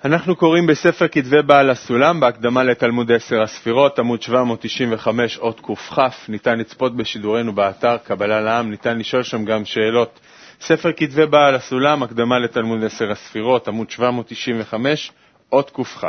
אנחנו קוראים בספר כתבי בעל הסולם, בהקדמה לתלמוד 10 הספירות, עמוד 795, אות קכ. ניתן לצפות בשידורנו באתר קבלה לעם, ניתן לשאול שם גם שאלות. ספר כתבי בעל הסולם, הקדמה לתלמוד 10 הספירות, עמוד 795, אות קכ.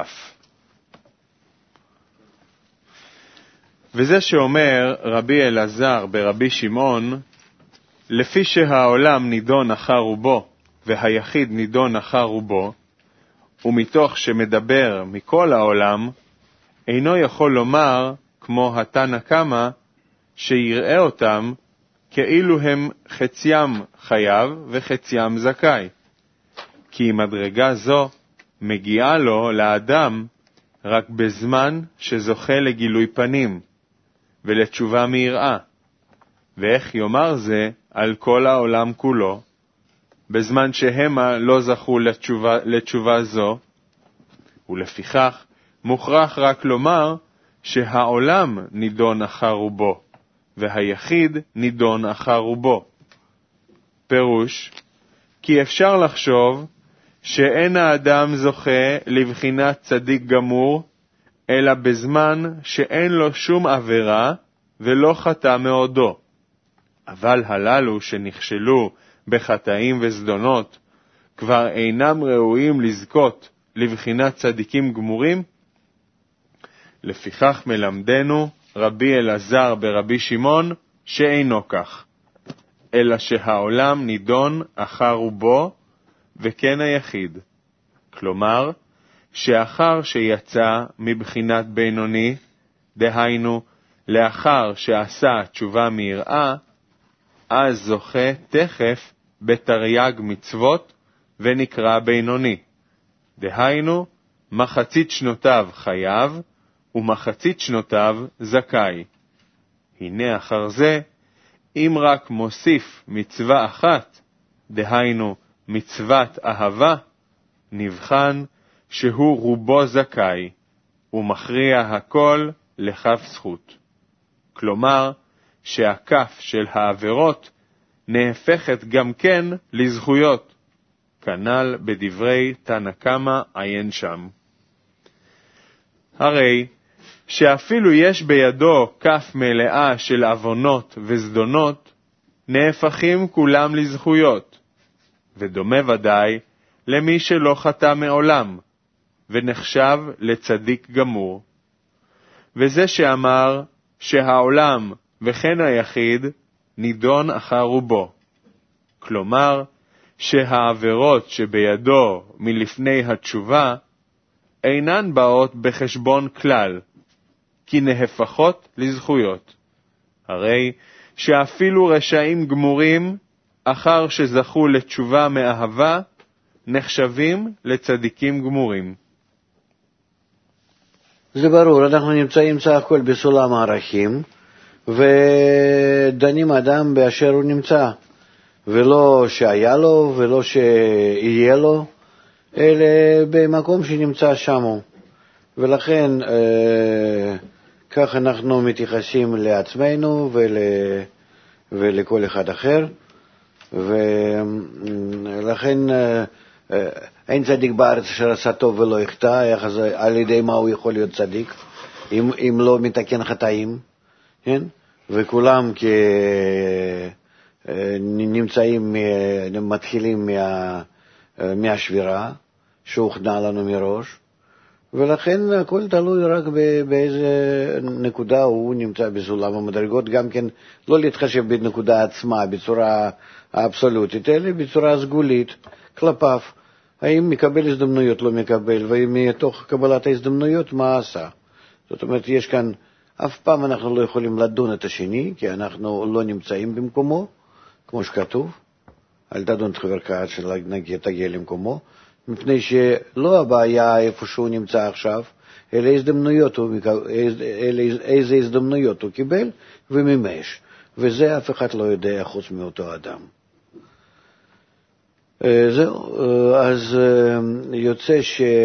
וזה שאומר רבי אלעזר ברבי שמעון, לפי שהעולם נידון אחר רובו, והיחיד נידון אחר רובו, ומתוך שמדבר מכל העולם, אינו יכול לומר, כמו התנא קמא, שיראה אותם כאילו הם חציים חייב וחציים זכאי. כי מדרגה זו מגיעה לו לאדם רק בזמן שזוכה לגילוי פנים ולתשובה מיראה. ואיך יאמר זה על כל העולם כולו, בזמן שהמה לא זכו לתשובה זו, ולפיכך מוכרח רק לומר שהעולם נידון אחר רובו, והיחיד נידון אחר רובו. פירוש, כי אפשר לחשוב שאין האדם זוכה לבחינת צדיק גמור, אלא בזמן שאין לו שום עבירה ולא חטא מעודו. אבל הללו שנכשלו בחטאים וזדונות, כבר אינם ראויים לזכות לבחינת צדיקים גמורים? לפיכך מלמדנו רבי אלעזר ברבי שמעון שאינו כך, אלא שהעולם נידון אחר רובו וכן היחיד. כלומר, שאחר שיצא מבחינת בינוני, דהיינו, לאחר שעשה תשובה מיראה, אז זוכה תכף בתרי"ג מצוות ונקרא בינוני. דהיינו, מחצית שנותיו חייב ומחצית שנותיו זכאי. הנה אחר זה, אם רק מוסיף מצווה אחת, דהיינו מצוות אהבה, נבחן שהוא רובו זכאי, ומכריע הכל לכף זכות. כלומר, שהכף של העבירות נהפכת גם כן לזכויות, כנ"ל בדברי תנא קמא עיין שם. הרי שאפילו יש בידו כף מלאה של עוונות וזדונות, נהפכים כולם לזכויות, ודומה ודאי למי שלא חטא מעולם, ונחשב לצדיק גמור. וזה שאמר שהעולם וכן היחיד נידון אחר רובו. כלומר, שהעבירות שבידו מלפני התשובה אינן באות בחשבון כלל, כי נהפכות לזכויות. הרי שאפילו רשעים גמורים, אחר שזכו לתשובה מאהבה, נחשבים לצדיקים גמורים. זה ברור, אנחנו נמצאים סך הכל בסולם הערכים, ודנים אדם באשר הוא נמצא, ולא שהיה לו ולא שיהיה לו, אלא במקום שנמצא שם. ולכן כך אנחנו מתייחסים לעצמנו ולכל אחד אחר, ולכן אין צדיק בארץ אשר עשה טוב ולא יחטא. על ידי מה הוא יכול להיות צדיק אם לא מתקן חטאים, כן? וכולם נמצאים, מתחילים מהשבירה שהוכנה לנו מראש, ולכן הכל תלוי רק באיזה נקודה הוא נמצא בסולם המדרגות, גם כן לא להתחשב בנקודה עצמה בצורה האבסולוטית, אלא בצורה סגולית כלפיו, האם מקבל הזדמנויות, לא מקבל, ואם מתוך קבלת ההזדמנויות מה עשה. זאת אומרת, יש כאן, אף פעם אנחנו לא יכולים לדון את השני, כי אנחנו לא נמצאים במקומו, כמו שכתוב, אל תדון את חברך עד שתגיע למקומו, מפני שלא הבעיה איפה שהוא נמצא עכשיו, אלא איזה הזדמנויות הוא קיבל ומימש, וזה אף אחד לא יודע חוץ מאותו אדם. זהו, אז יוצא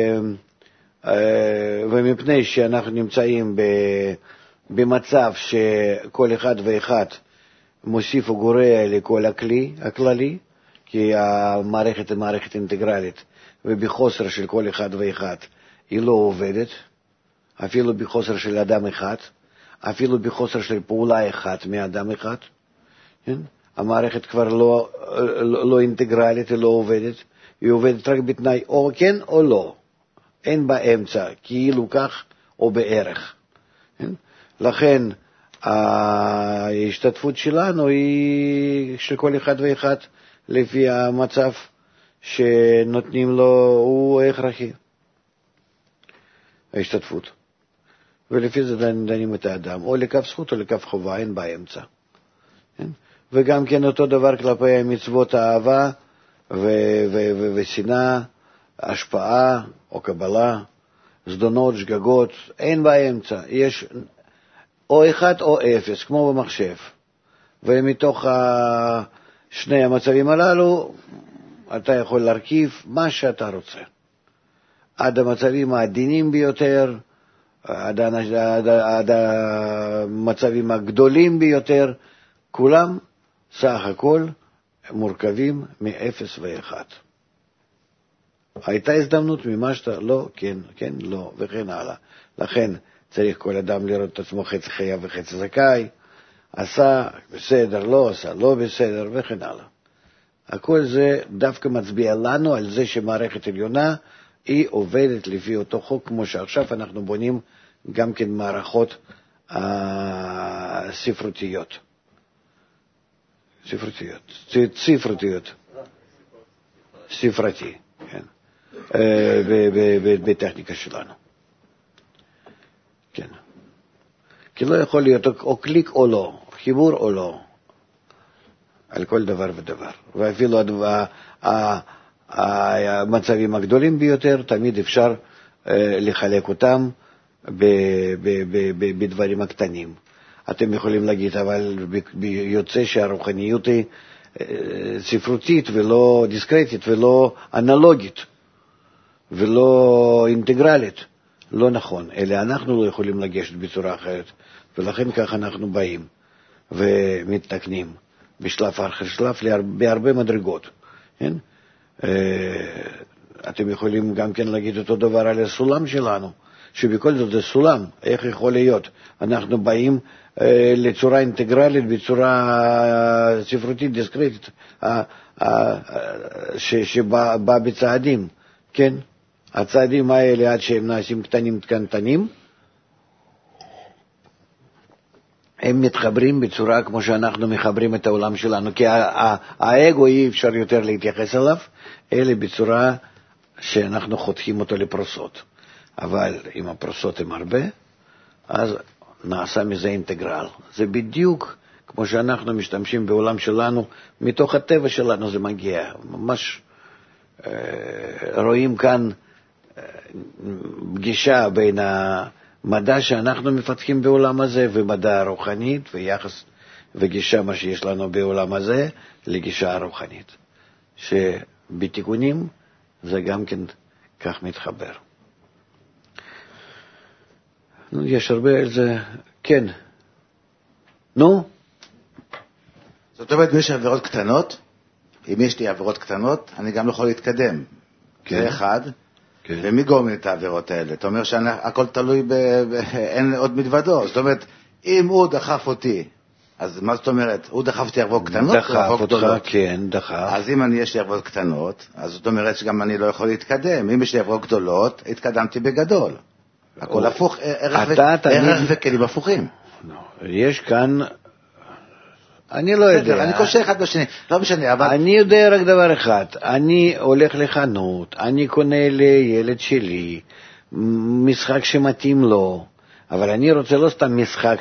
ומפני שאנחנו נמצאים במצב שכל אחד ואחד מוסיף וגורע לכל הכלי הכללי, כי המערכת היא מערכת אינטגרלית, ובחוסר של כל אחד ואחד היא לא עובדת, אפילו בחוסר של אדם אחד, אפילו בחוסר של פעולה אחת מאדם אחד, כן? המערכת כבר לא אינטגרלית, היא לא עובדת, היא עובדת רק בתנאי או כן או לא, אין באמצע, כאילו כך או בערך. כן? לכן ההשתתפות שלנו היא של כל אחד ואחד לפי המצב שנותנים לו, הוא הכרחי, ההשתתפות. ולפי זה דנים את האדם, או לקו זכות או לקו חובה, אין באמצע. כן? וגם כן אותו דבר כלפי מצוות האהבה ושנאה, השפעה או קבלה, זדונות, שגגות, אין באמצע. יש או אחד או אפס, כמו במחשב. ומתוך שני המצבים הללו, אתה יכול להרכיב מה שאתה רוצה. עד המצבים העדינים ביותר, עד המצבים הגדולים ביותר, כולם סך הכל מורכבים מאפס ואחד. הייתה הזדמנות ממשת, לא, כן, כן, לא, וכן הלאה. לכן צריך כל אדם לראות את עצמו חצי חייב וחצי זכאי, עשה בסדר, לא עשה, לא בסדר, וכן הלאה. הכל זה דווקא מצביע לנו על זה שמערכת עליונה היא עובדת לפי אותו חוק, כמו שעכשיו אנחנו בונים גם כן מערכות ספרותיות. ספרתי, כן. בטכניקה שלנו. כן. כי לא יכול להיות או קליק או לא, חיבור או לא, על כל דבר ודבר. ואפילו המצבים הגדולים ביותר, תמיד אפשר לחלק אותם בדברים הקטנים. אתם יכולים להגיד, אבל יוצא שהרוחניות היא ספרותית ולא דיסקרטית ולא אנלוגית ולא אינטגרלית. לא נכון, אלא אנחנו לא יכולים לגשת בצורה אחרת, ולכן כך אנחנו באים ומתקנים בשלב אחר שלב בהרבה מדרגות. כן? אתם יכולים גם כן להגיד אותו דבר על הסולם שלנו, שבכל זאת זה סולם, איך יכול להיות? אנחנו באים לצורה אינטגרלית, בצורה ספרותית, דיסקרטית, שבא בצעדים, כן? הצעדים האלה עד שהם נעשים קטנים, הם מתחברים בצורה כמו שאנחנו מחברים את העולם שלנו, כי האגו אי אפשר יותר להתייחס אליו, אלא בצורה שאנחנו חותכים אותו לפרוסות. אבל אם הפרוסות הם הרבה, אז נעשה מזה אינטגרל. זה בדיוק כמו שאנחנו משתמשים בעולם שלנו, מתוך הטבע שלנו זה מגיע. ממש רואים כאן פגישה בין המדע שאנחנו מפתחים בעולם הזה ומדע הרוחנית ויחס וגישה מה שיש לנו בעולם הזה לגישה הרוחנית, שבתיקונים זה גם כן כך מתחבר. יש הרבה על זה, כן. נו? זאת אומרת, אם יש עבירות קטנות, אם יש לי עבירות קטנות, אני גם לא יכול להתקדם. כן. זה אחד. כן. ומי גורם את העבירות האלה? אתה אומר שהכל תלוי אין עוד מדוודו. זאת אומרת, אם הוא דחף אותי, אז מה זאת אומרת? הוא דחף אותי עבירות קטנות? דחף אותך, כן, דחף. אז אם יש לי עבירות קטנות, אז זאת אומרת שגם אני לא יכול להתקדם. אם יש לי עבירות גדולות, התקדמתי בגדול. הכל הפוך, ערך וכלים הפוכים. יש כאן, אני לא יודע. אני קושר אחד בשני, לא משנה, אבל... אני יודע רק דבר אחד, אני הולך לחנות, אני קונה לילד שלי משחק שמתאים לו, אבל אני רוצה לא סתם משחק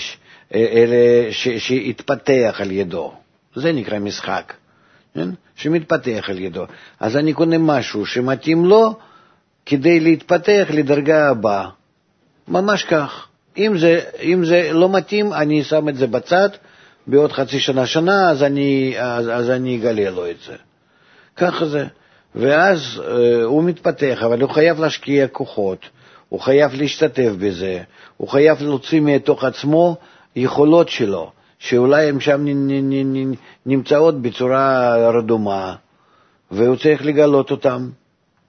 שיתפתח על ידו, זה נקרא משחק, שמתפתח על ידו. אז אני קונה משהו שמתאים לו, כדי להתפתח לדרגה הבאה. ממש כך. אם זה לא מתאים, אני שם את זה בצד, בעוד חצי שנה, אז אני אגלה לו את זה. ככה זה. ואז הוא מתפתח, אבל הוא חייב להשקיע כוחות, הוא חייב להשתתף בזה, הוא חייב להוציא מתוך עצמו יכולות שלו, שאולי הם שם נמצאות בצורה רדומה, והוא צריך לגלות אותם.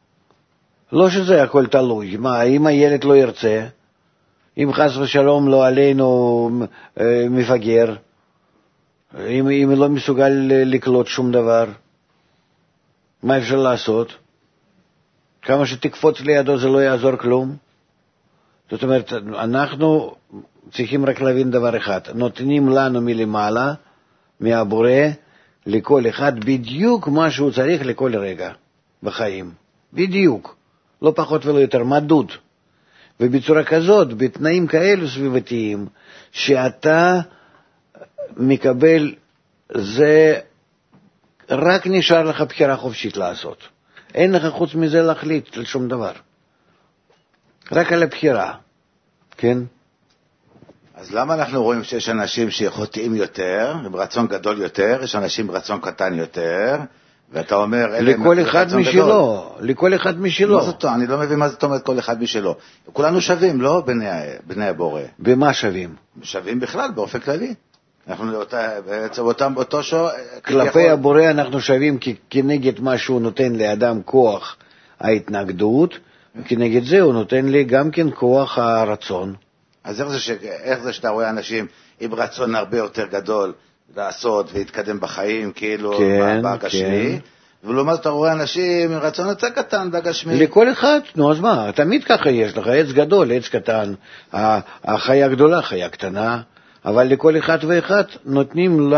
לא שזה הכל תלוי. מה, אם הילד לא ירצה, אם חס ושלום לא עלינו מפגר, אם לא מסוגל לקלוט שום דבר, מה אפשר לעשות? כמה שתקפוץ לידו זה לא יעזור כלום. זאת אומרת, אנחנו צריכים רק להבין דבר אחד, נותנים לנו מלמעלה, מהבורא, לכל אחד בדיוק מה שהוא צריך לכל רגע בחיים. בדיוק. לא פחות ולא יותר, מדוד. ובצורה כזאת, בתנאים כאלו סביבתיים, שאתה מקבל, זה רק נשאר לך בחירה חופשית לעשות. אין לך חוץ מזה להחליט על שום דבר. רק על הבחירה. כן? אז למה אנחנו רואים שיש אנשים שחוטאים יותר, עם רצון גדול יותר, יש אנשים ברצון קטן יותר, ואתה אומר... לכל אחד משלו, לכל אחד משלו. מה זאת אומרת? אני לא מבין מה זאת אומרת כל אחד משלו. כולנו שווים, לא? בני הבורא. במה שווים? שווים בכלל, באופן כללי. אנחנו אותו כלפי הבורא אנחנו שווים כנגד מה שהוא נותן לאדם כוח ההתנגדות, וכנגד זה הוא נותן לי גם כן כוח הרצון. אז איך זה שאתה רואה אנשים עם רצון הרבה יותר גדול לעשות ולהתקדם בחיים, כאילו בגשמי, ולעומת אתה רואה אנשים עם רצון יותר קטן בגשמי? לכל אחד, נו אז מה, תמיד ככה יש לך, עץ גדול, עץ קטן, החיה גדולה, חיה קטנה, אבל לכל אחד ואחד נותנים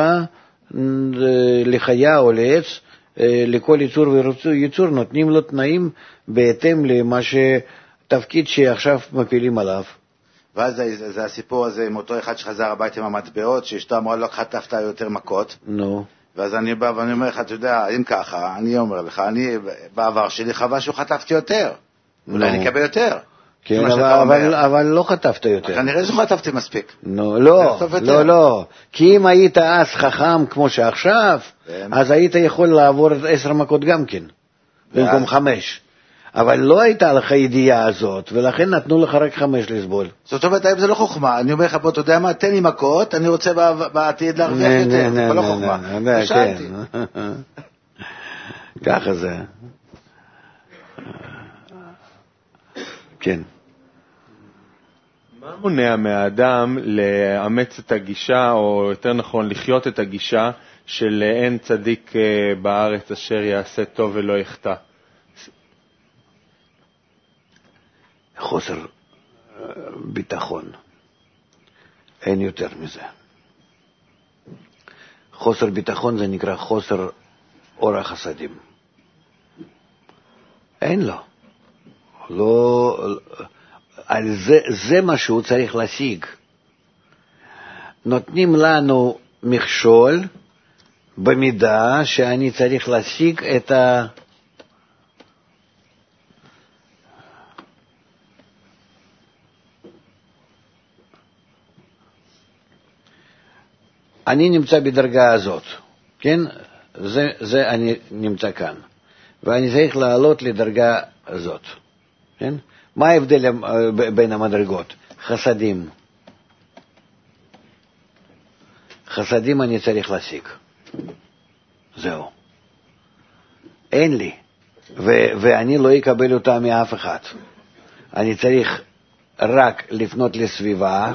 לחיה או לעץ, לכל יצור ויצור נותנים לו תנאים בהתאם למה שתפקיד שעכשיו מפילים עליו. ואז זה הסיפור הזה עם אותו אחד שחזר הביתה עם המטבעות, שאשתו אמרה לו, חטפת יותר מכות. נו. ואז אני בא ואני אומר לך, אתה יודע, אם ככה, אני אומר לך, אני בעבר שלי חווה שהוא חטפתי יותר. אולי אני אקבל יותר. כן, אבל לא חטפת יותר. כנראה שחטפתי מספיק. לא. כי אם היית אז חכם כמו שעכשיו, אז היית יכול לעבור 10 מכות גם כן, במקום 5. אבל לא הייתה לך ידיעה הזאת, ולכן נתנו לך רק 5 לסבול. זאת אומרת, זה לא חוכמה. אני אומר לך פה, אתה יודע מה, תן לי מכות, אני רוצה בעתיד להרוויח יותר. זה לא חוכמה. שאלתי. ככה זה. כן. מה מונע מהאדם לאמץ את הגישה, או יותר נכון לחיות את הגישה של אין צדיק בארץ אשר יעשה טוב ולא יחטא? חוסר ביטחון. אין יותר מזה. חוסר ביטחון זה נקרא חוסר אור החסדים. אין לו. לא, על זה מה שהוא צריך להשיג. נותנים לנו מכשול במידה שאני צריך להשיג את אני נמצא בדרגה הזאת, כן? זה אני נמצא כאן. ואני צריך לעלות לדרגה הזאת, כן? מה ההבדל בין המדרגות? חסדים. חסדים אני צריך להשיג. זהו. אין לי. ואני לא אקבל אותה מאף אחד. אני צריך רק לפנות לסביבה,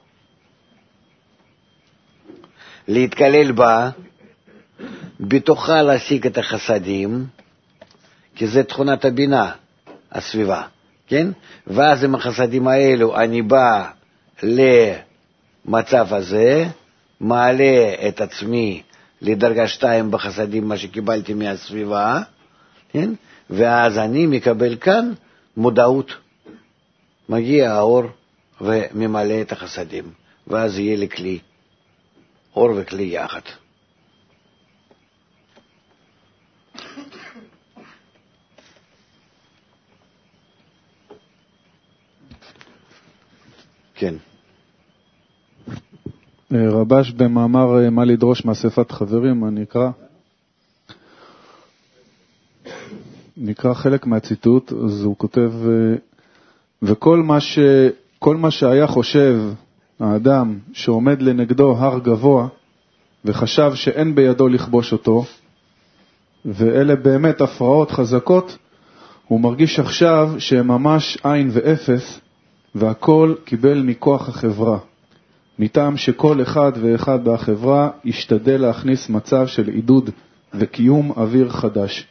להתקלל בה, בתוכה להשיג את החסדים, כי זה תכונת הבינה, הסביבה, כן? ואז עם החסדים האלו אני בא למצב הזה, מעלה את עצמי לדרגה 2 בחסדים, מה שקיבלתי מהסביבה, כן? ואז אני מקבל כאן מודעות. מגיע האור וממלא את החסדים, ואז יהיה לי כלי. אור וכלי יחד. כן. רבש במאמר מה לדרוש מאספת חברים, נקרא חלק מהציטוט, אז הוא כותב, וכל מה שהיה חושב האדם שעומד לנגדו הר גבוה וחשב שאין בידו לכבוש אותו, ואלה באמת הפרעות חזקות, הוא מרגיש עכשיו שהם ממש עין ואפס, והכל קיבל מכוח החברה. מטעם שכל אחד ואחד בחברה ישתדל להכניס מצב של עידוד וקיום אוויר חדש.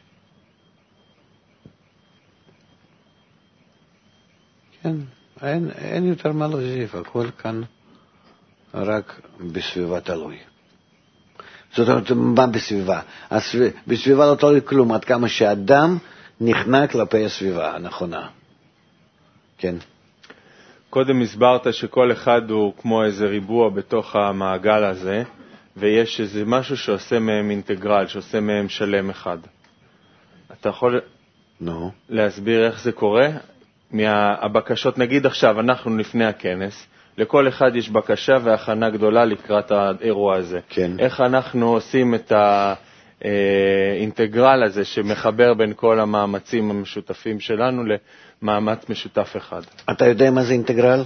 כן, אין יותר מה להוסיף, הכל כאן רק בסביבה תלוי. זאת אומרת, מה בסביבה? בסביבה לא תלוי כלום, עד כמה שאדם נכנע כלפי הסביבה הנכונה. כן. קודם הסברת שכל אחד הוא כמו איזה ריבוע בתוך המעגל הזה, ויש איזה משהו שעושה מהם אינטגרל, שעושה מהם שלם אחד. אתה יכול להסביר איך זה קורה? מהבקשות, נגיד עכשיו, אנחנו לפני הכנס, לכל אחד יש בקשה והכנה גדולה לקראת האירוע הזה. כן. איך אנחנו עושים את האינטגרל הזה שמחבר בין כל המאמצים המשותפים שלנו למאמץ משותף אחד? אתה יודע מה זה אינטגרל?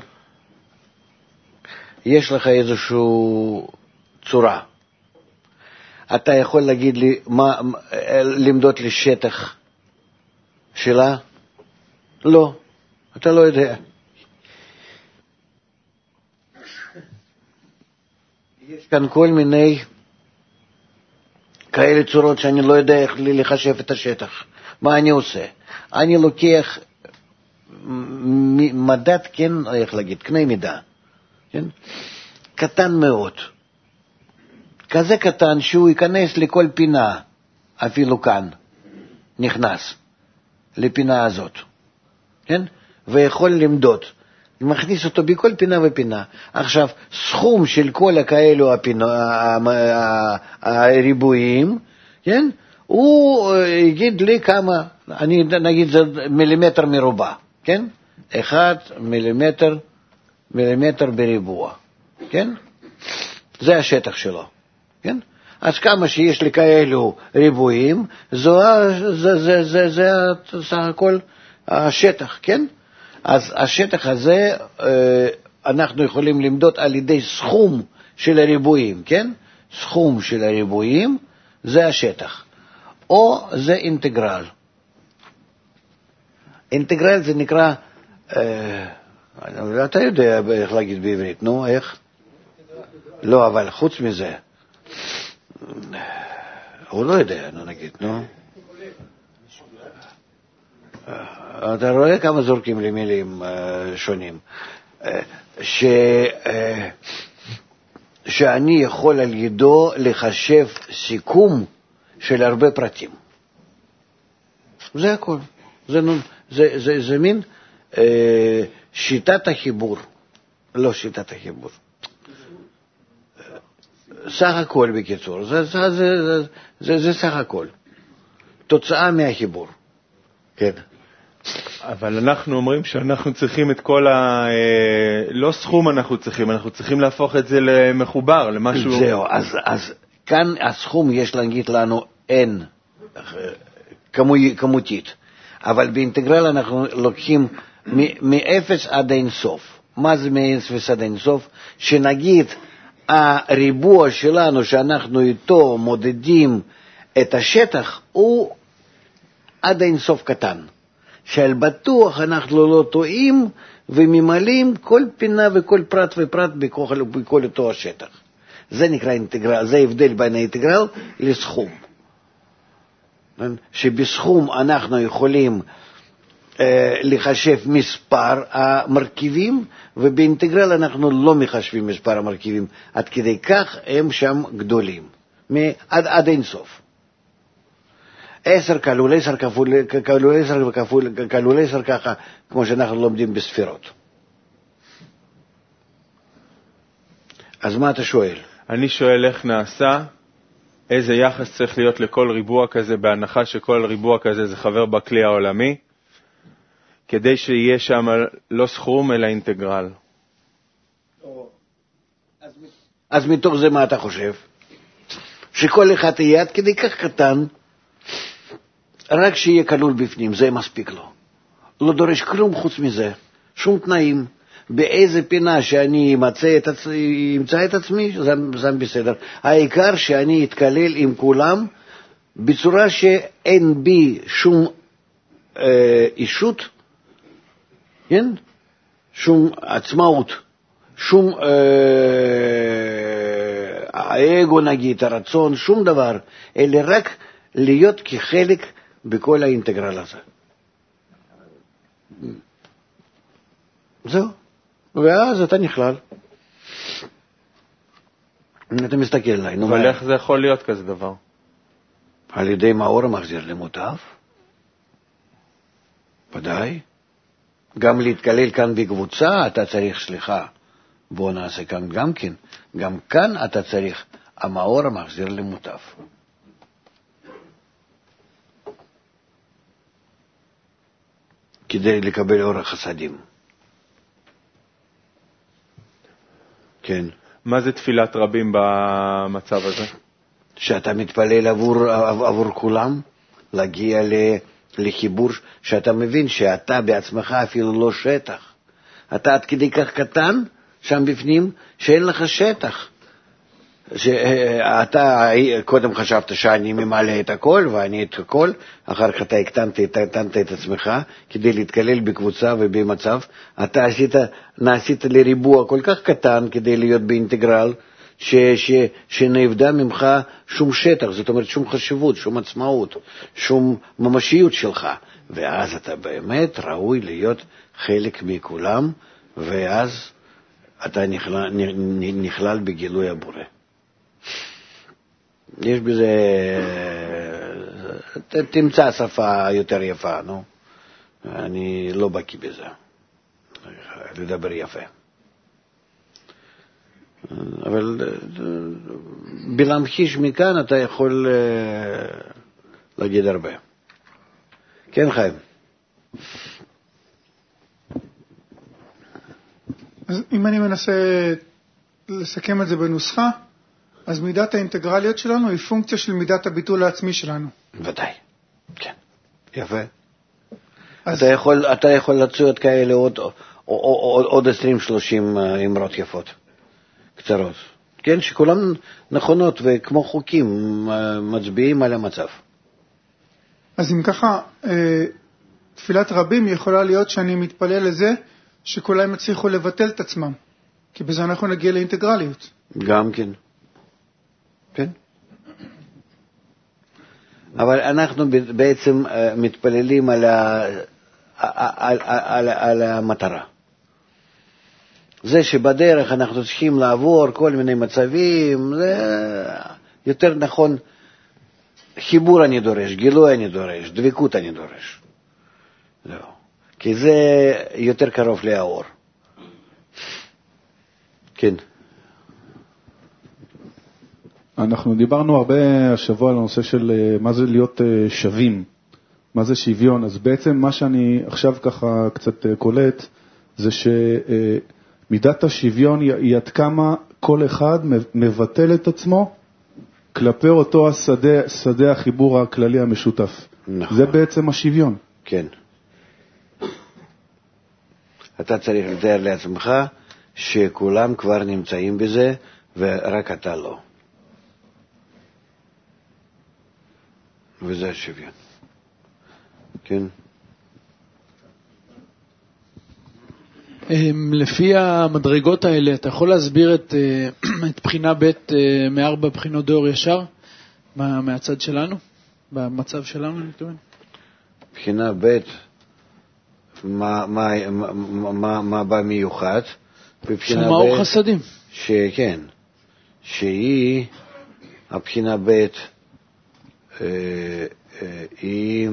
יש לך איזושהי צורה. אתה יכול להגיד לי, למדוד לי שטח שלה? לא, אתה לא יודע. יש כאן כל מיני כאלה צורות שאני לא יודע איך לחשב את השטח. מה אני עושה? אני לוקח מדד, כן, איך להגיד, קנה מידה, כן? קטן מאוד. כזה קטן שהוא ייכנס לכל פינה, אפילו כאן, נכנס לפינה הזאת, כן? ויכול למדוד. מכניס אותו בכל פינה ופינה. עכשיו, סכום של כל הכאלו הריבועים, כן? הוא יגיד לי כמה, אני נגיד זה מילימטר מרובע, כן? 1 מילימטר בריבוע, כן? זה השטח שלו, כן? אז כמה שיש לי כאלו ריבועים, זה סך הכל השטח, כן? אז השטח הזה אנחנו יכולים למדוד על ידי סכום של הריבועים, כן? סכום של הריבועים זה השטח. או זה אינטגרל. אינטגרל זה נקרא, אתה יודע איך להגיד בעברית, נו, איך? לא, אבל חוץ מזה, הוא לא יודע, נגיד, נו. אתה רואה כמה זורקים לי מילים שונים. שאני יכול על ידו לחשב סיכום של הרבה פרטים. זה הכל. זה מין שיטת החיבור. לא שיטת החיבור. סך הכל בקיצור. זה סך הכל. תוצאה מהחיבור. כן. אבל אנחנו אומרים שאנחנו צריכים את כל לא סכום אנחנו צריכים להפוך את זה למחובר, למשהו... זהו, אז כאן הסכום יש להגיד לנו אין כמותית, אבל באינטגרל אנחנו לוקחים מאפס עד אין סוף. מה זה מאפס עד אין סוף? שנגיד הריבוע שלנו שאנחנו איתו מודדים את השטח הוא עד אין סוף קטן. שעל בטוח אנחנו לא טועים וממלאים כל פינה וכל פרט ופרט בכל אותו השטח. זה נקרא אינטגרל, זה הבדל בין האינטגרל לסכום. שבסכום אנחנו יכולים לחשב מספר המרכיבים, ובאינטגרל אנחנו לא מחשבים מספר המרכיבים, עד כדי כך הם שם גדולים, עד אין סוף. 10 כלול 10 כלול 10 כלול 10 ככה, כמו שאנחנו לומדים בספירות. אז מה אתה שואל? אני שואל איך נעשה, איזה יחס צריך להיות לכל ריבוע כזה, בהנחה שכל ריבוע כזה זה חבר בכלי העולמי, כדי שיהיה שם לא סכום אלא אינטגרל. אז מתוך זה מה אתה חושב? שכל אחד יהיה עד כדי כך קטן, רק שיהיה כלול בפנים, זה מספיק לו. לא דורש כלום חוץ מזה, שום תנאים. באיזה פינה שאני אמצא את עצמי, זה בסדר. העיקר שאני אתכלל עם כולם, בצורה שאין בי שום אישות, כן? שום עצמאות, שום האגו נגיד, הרצון, שום דבר, אלא רק להיות כחלק בכל האינטגרל הזה. זהו. ואז אתה נכלל. אתה מסתכל עליי. אבל איך זה יכול להיות כזה דבר? על ידי מאור המחזיר למוטב. ודאי. גם להתקלל כאן בקבוצה אתה צריך, סליחה, בוא נעשה כאן גם כן. גם כאן אתה צריך המאור המחזיר למוטב. כדי לקבל אורח חסדים. כן. מה זה תפילת רבים במצב הזה? שאתה מתפלל עבור כולם, להגיע לחיבור, שאתה מבין שאתה בעצמך אפילו לא שטח. אתה עד כדי כך קטן שם בפנים, שאין לך שטח. שאתה קודם חשבת שאני ממלא את הכל ואני את הכל, אחר כך אתה הקטנת את עצמך כדי להתקלל בקבוצה ובמצב. אתה נעשית לריבוע כל כך קטן כדי להיות באינטגרל, שנאבדה ממך שום שטח, זאת אומרת שום חשיבות, שום עצמאות, שום ממשיות שלך. ואז אתה באמת ראוי להיות חלק מכולם, ואז אתה נכלל בגילוי הבורא. יש בזה, תמצא שפה יותר יפה, נו. אני לא בקי בזה. לדבר יפה. אבל בלהמחיש מכאן אתה יכול להגיד הרבה. כן, חיים. אז אם אני מנסה לסכם את זה בנוסחה, אז מידת האינטגרליות שלנו היא פונקציה של מידת הביטול העצמי שלנו. ודאי, כן, יפה. אתה יכול לצוד כאלה עוד 20-30 אמרות יפות, קצרות. כן, שכולם נכונות וכמו חוקים מצביעים על המצב. אז אם ככה, תפילת רבים יכולה להיות שאני מתפלל לזה שכולם יצליחו לבטל את עצמם, כי בזה אנחנו נגיע לאינטגרליות. גם כן. כן. אבל אנחנו בעצם מתפללים על המטרה. זה שבדרך אנחנו צריכים לעבור כל מיני מצבים, זה יותר נכון, חיבור אני דורש, גילוי אני דורש, דבקות אני דורש. זהו. כי זה יותר קרוב לאור. כן. אנחנו דיברנו הרבה השבוע על הנושא של מה זה להיות שווים, מה זה שוויון. אז בעצם מה שאני עכשיו ככה קצת קולט, זה שמידת השוויון היא עד כמה כל אחד מבטל את עצמו כלפי אותו שדה החיבור הכללי המשותף. נכון. זה בעצם השוויון. כן. אתה צריך לתאר לעצמך שכולם כבר נמצאים בזה ורק אתה לא. וזה השוויון. כן. לפי המדרגות האלה, אתה יכול להסביר את בחינה ב' מארבע בחינות דאור ישר, מהצד שלנו, במצב שלנו, אני מתכוון? בחינה ב' מה בא מיוחד? של מאור חסדים. כן, שהיא, הבחינה ב' היא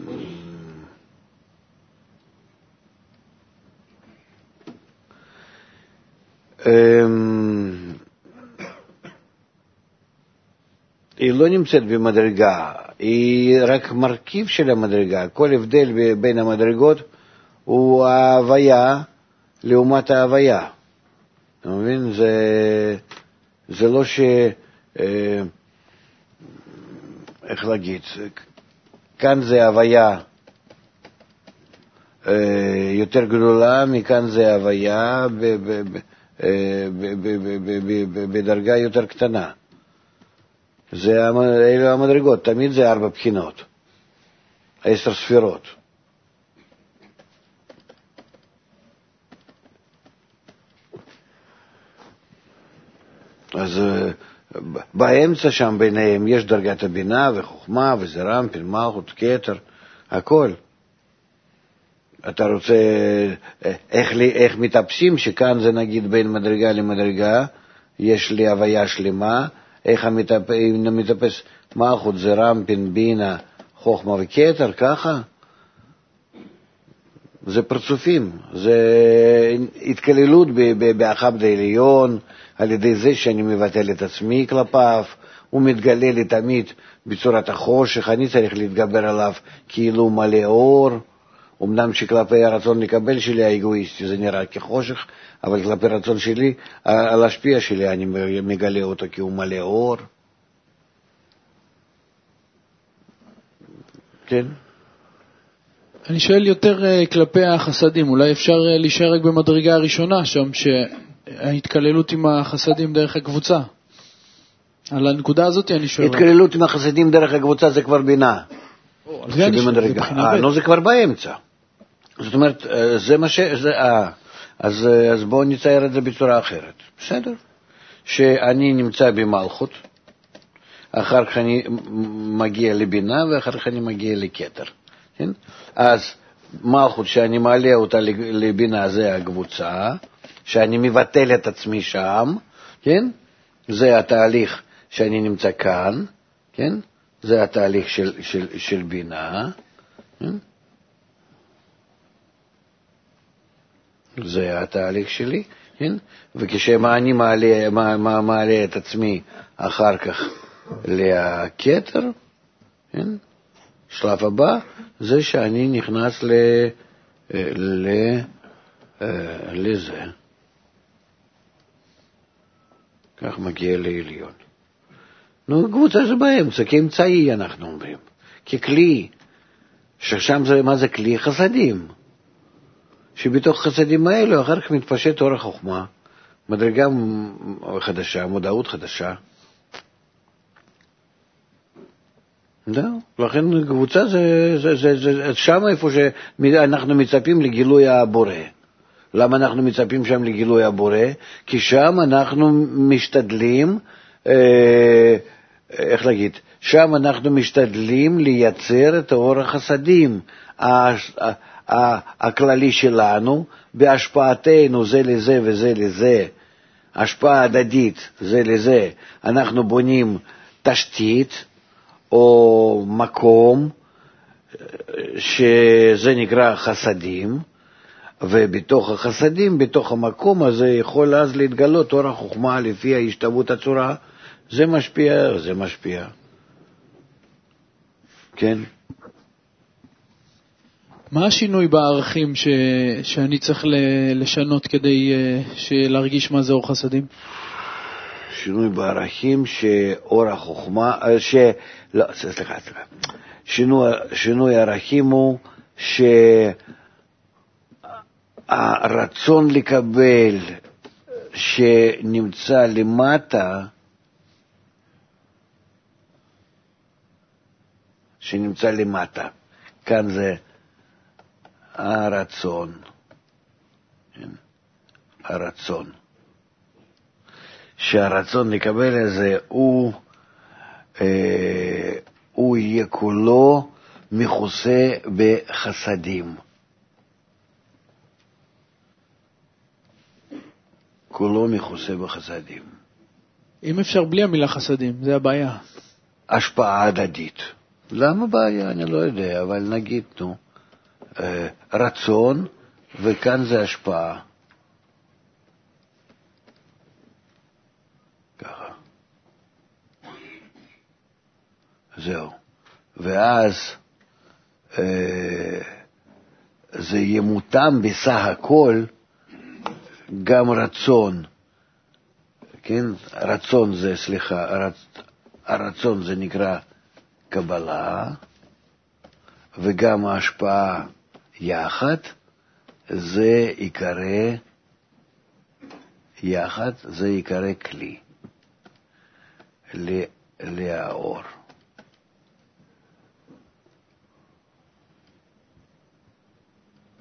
היא לא נמצאת במדרגה, היא רק מרכיב של המדרגה. כל הבדל בין המדרגות הוא ההוויה לעומת ההוויה. אתה מבין? זה לא איך להגיד, כאן זה הוויה יותר גדולה, מכאן זה הוויה בדרגה יותר קטנה. אלו המדרגות, תמיד זה 4 בחינות, 10 ספירות. אז באמצע שם ביניהם יש דרגת הבינה וחוכמה וזה רמפין, מלכות, כתר, הכל. אתה רוצה, איך מטפסים, שכאן זה נגיד בין מדרגה למדרגה, יש לי הוויה שלמה, איך מטפס מלכות זה רמפין, בינה, חוכמה וכתר, ככה. זה פרצופים, זה התקללות באחד העליון, על ידי זה שאני מבטל את עצמי כלפיו, הוא מתגלה לי תמיד בצורת החושך, אני צריך להתגבר עליו כאילו מלא אור, אמנם שכלפי הרצון לקבל שלי האגואיסטי זה נראה כחושך, אבל כלפי הרצון שלי, על השפיע שלי אני מגלה אותו כי הוא מלא אור. כן? אני שואל יותר כלפי החסדים, אולי אפשר להישאר רק במדרגה הראשונה שם, שההתקללות עם החסדים דרך הקבוצה. על הנקודה הזאת אני שואל. התקללות עם החסדים דרך הקבוצה זה כבר בינה. זה אני שואל, זה בחינה ב'. לא, זה כבר באמצע. זאת אומרת, זה מה ש... אז בואו נצייר את זה בצורה אחרת. בסדר? שאני נמצא במלכות, אחר כך אני מגיע לבינה, ואחר כך אני מגיע לכתר. כן? אז מלכות שאני מעלה אותה לבינה זה הקבוצה, שאני מבטל את עצמי שם, כן? זה התהליך שאני נמצא כאן, כן? זה התהליך של בינה, כן? זה התהליך שלי, כן? וכשאני מעלה את עצמי אחר כך לכתר, כן? שלב הבא זה שאני נכנס לזה. כך מגיע לעליון. נו, קבוצה זה באמצע, כאמצעי אנחנו אומרים. ככלי, ששם זה, מה זה כלי? חסדים. שבתוך חסדים האלו אחר כך מתפשט אור החוכמה, מדרגה חדשה, מודעות חדשה. לכן קבוצה זה שם איפה שאנחנו מצפים לגילוי הבורא. למה אנחנו מצפים שם לגילוי הבורא? כי שם אנחנו משתדלים, איך להגיד, שם אנחנו משתדלים לייצר את האור החסדים הכללי שלנו, בהשפעתנו זה לזה וזה לזה, השפעה הדדית זה לזה, אנחנו בונים תשתית, או מקום שזה נקרא חסדים, ובתוך החסדים, בתוך המקום הזה יכול אז להתגלות אור החוכמה לפי ההשתוות הצורה, זה משפיע, זה משפיע. כן? מה השינוי בערכים שאני צריך לשנות כדי להרגיש מה זה אור חסדים? שינוי בערכים שאור החוכמה, לא, סליחה. שינוי הערכים הוא שהרצון לקבל שנמצא למטה, כאן זה הרצון, הרצון. שהרצון לקבל את זה הוא יהיה כולו מכוסה בחסדים. כולו מכוסה בחסדים. אם אפשר בלי המילה חסדים, זה הבעיה. השפעה הדדית. למה בעיה? אני לא יודע, אבל נגיד, רצון, וכאן זה השפעה. ככה. זהו. ואז זה יהיה מותם בסך הכל גם רצון. כן? רצון זה, סליחה, הרצון זה נקרא קבלה, וגם ההשפעה יחד, זה יקרא יחד, זה יקרא כלי לאור.